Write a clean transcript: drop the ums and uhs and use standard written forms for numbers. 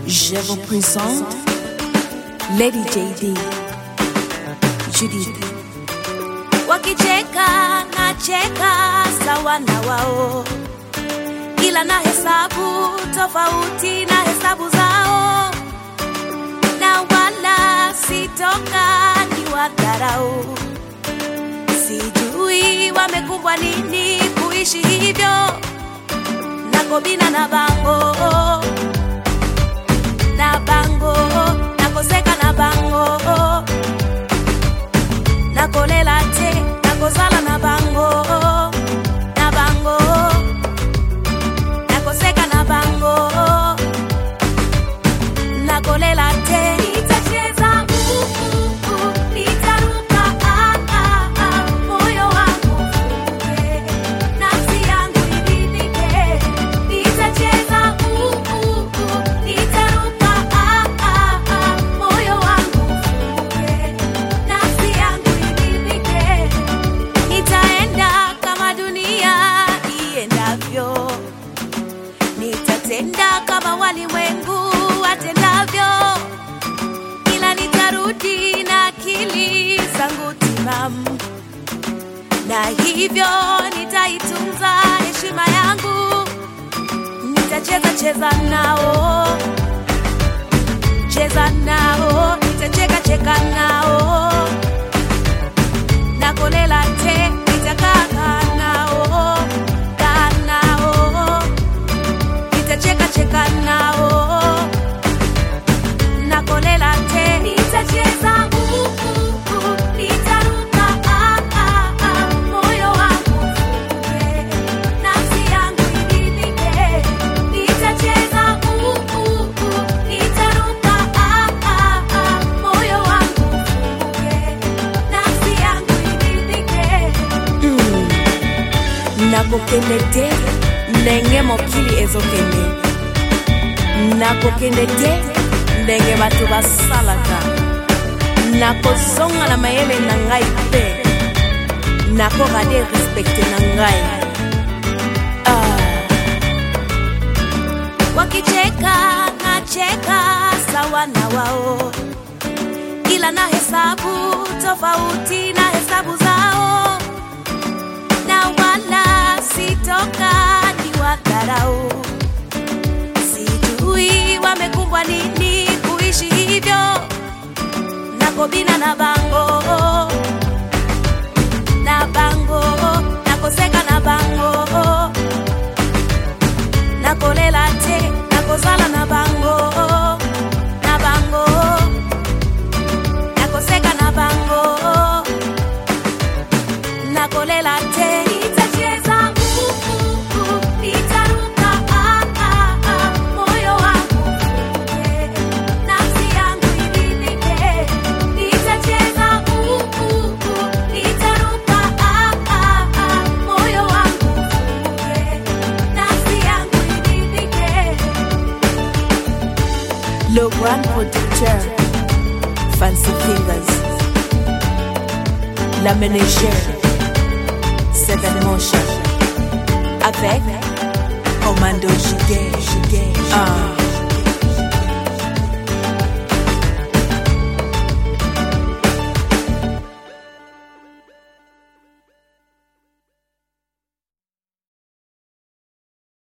Je vous présente Lady JD, Judith. Wakicheka na cheka sawa na wao, ila na hesabu tofauti na hesabu zao, na wala sitoka ni wadharau. Sijui wamekumbwa nini kuishi hivyo, nakobina na bango, nakoseka na bango, nakolela te, nakozala na bango, nakoseka na bango, nakolela te. Nitacheza nitaruka moyo wangu ufunguke, nafsi yangu iridhike. Nitacheza nitaruka moyo wangu ufunguke, nafsi yangu iridhike. Nitaenda kama dunia iendavyo, nitatenda kama walimwengu watendavyo, ila nitarudi na akili zangu timamu, na hivyo nitaitunza heshima yangu. Nitacheza nao, cheza nao, nitacheka nao, nakolela te, nitakaa nao, nitacheka nao, nakolela te. Nitacheza nitaruka moyo wangu ufunguke, nafsi yangu iridhike. Nitacheza nitaruka moyo wangu ufunguke, nafsi yangu iridhike. Nakokende te ndenge mokili ezokende, nakokende te ndenge bato basalaka, nakozonga na mayele na ngai pe, nakorade respecte na ngai. Wakicheka na cheka sawa na wao, ila na hesabu tofauti na hesabu zao, na wala sitoka ni wadharau. Sijui wamekumbwa nini kuishi hivyo, nakobina na bango, nakoseka na bango, nakolela te, nakozala na bango, nakoseka na bango, nakolela te. Nitacheza nitaruka moyo wangu ufunguke, nafsi yangu iridhike. Nitacheza nitaruka moyo wangu ufunguke, nafsi yangu iridhike. Le grand producteur Fancy Fingers, la ménagère Seven Motion, avec Commando Jiguet.